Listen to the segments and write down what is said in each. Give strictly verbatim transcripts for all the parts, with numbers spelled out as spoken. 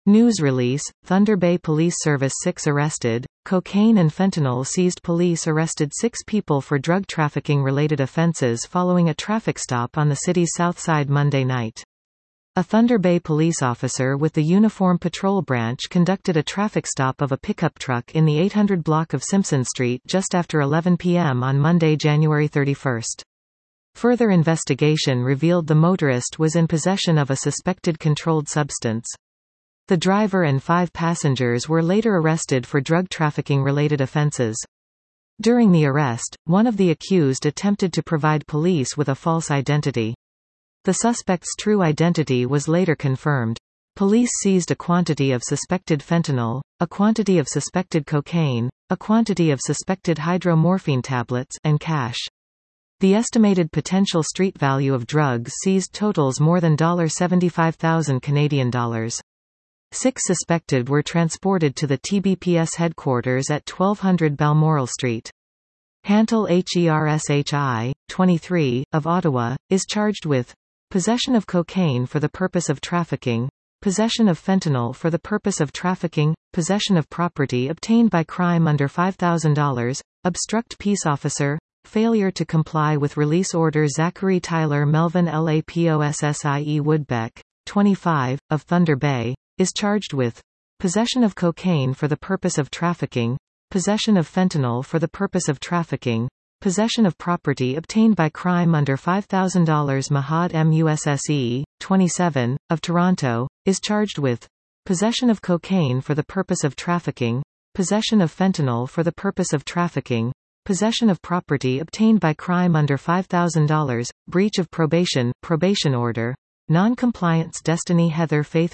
News release, Thunder Bay Police Service six arrested, cocaine and fentanyl seized. Police arrested six people for drug trafficking-related offenses following a traffic stop on the city's south side Monday night. A Thunder Bay police officer with the Uniform Patrol Branch conducted a traffic stop of a pickup truck in the eight hundred block of Simpson Street just after eleven p m on Monday, January thirty-first. Further investigation revealed the motorist was in possession of a suspected controlled substance. The driver and five passengers were later arrested for drug trafficking-related offenses. During the arrest, one of the accused attempted to provide police with a false identity. The suspect's true identity was later confirmed. Police seized a quantity of suspected fentanyl, a quantity of suspected cocaine, a quantity of suspected hydromorphine tablets, and cash. The estimated potential street value of drugs seized totals more than seventy-five thousand Canadian dollars. Six suspected were transported to the T B P S headquarters at twelve hundred Balmoral Street. Hantel Hershey, twenty-three, of Ottawa, is charged with possession of cocaine for the purpose of trafficking, possession of fentanyl for the purpose of trafficking, possession of property obtained by crime under five thousand dollars, obstruct peace officer, failure to comply with release order. Zachary Tyler Melvin Lapossie Woodbeck, twenty-five, of Thunder Bay, is charged with possession of cocaine for the purpose of trafficking, possession of fentanyl for the purpose of trafficking, possession of property obtained by crime under five thousand dollars. Mahad Musse, twenty-seven, of Toronto, is charged with possession of cocaine for the purpose of trafficking, possession of fentanyl for the purpose of trafficking, possession of property obtained by crime under five thousand dollars, breach of probation, probation order, non-compliance. Destiny Heather Faith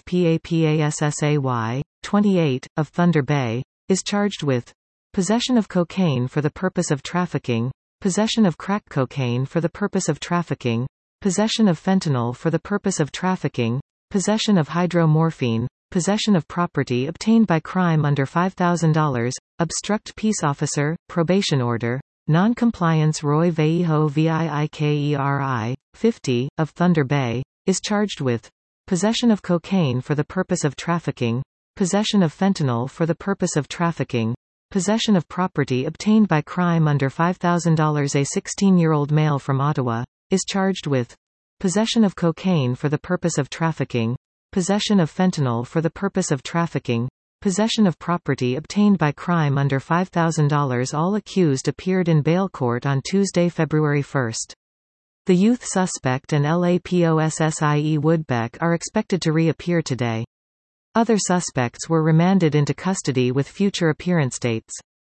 Papassay, twenty-eight, of Thunder Bay, is charged with possession of cocaine for the purpose of trafficking, possession of crack cocaine for the purpose of trafficking, possession of fentanyl for the purpose of trafficking, possession of hydromorphine, possession of property obtained by crime under five thousand dollars, obstruct peace officer, probation order, non-compliance. Roy Veijo Vikeri, fifty, of Thunder Bay, is charged with possession of cocaine for the purpose of trafficking, possession of fentanyl for the purpose of trafficking, possession of property obtained by crime under five thousand dollars. A sixteen-year-old male from Ottawa is charged with possession of cocaine for the purpose of trafficking, possession of fentanyl for the purpose of trafficking, possession of property obtained by crime under five thousand dollars. All accused appeared in bail court on Tuesday, February first. The youth suspect and Lapossie Woodbeck are expected to reappear today. Other suspects were remanded into custody with future appearance dates.